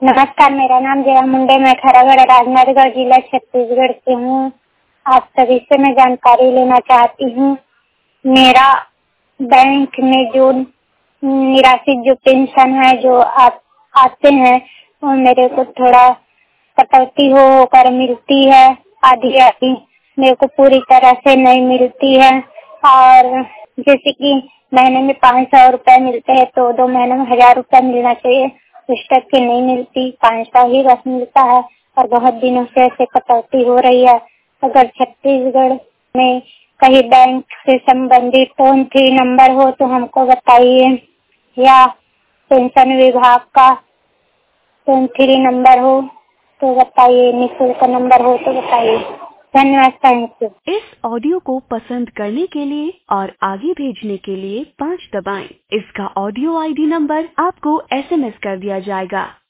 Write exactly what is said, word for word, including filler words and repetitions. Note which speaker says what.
Speaker 1: नमस्कार, मेरा नाम जया मुंडे, मैं खैरागढ़ राजनांदगांव जिला छत्तीसगढ़ से हूँ। आप सभी से मैं जानकारी लेना चाहती हूँ। मेरा बैंक में जो निराश्रित जो पेंशन है जो आ, आते हैं वो मेरे को थोड़ा कटौती हो होकर मिलती है, आधी आधी मेरे को पूरी तरह से नहीं मिलती है। और जैसे कि महीने में पाँच सौ रुपए मिलते हैं तो दो महीने में हजार रुपए मिलना चाहिए, उस तक की नहीं मिलती, पाँच सौ ही बस मिलता है और बहुत दिनों से ऐसे कटौती हो रही है। अगर छत्तीसगढ़ में कहीं बैंक से संबंधित टोल फ्री नंबर हो तो हमको बताइए, या पेंशन विभाग का टोल फ्री नंबर हो तो बताइए, निःशुल्क नंबर हो तो बताइए। धन्यवाद, थैंक यू।
Speaker 2: इस ऑडियो को पसंद करने के लिए और आगे भेजने के लिए पाँच दबाएं। इसका ऑडियो आईडी नंबर आपको एसएमएस कर दिया जाएगा।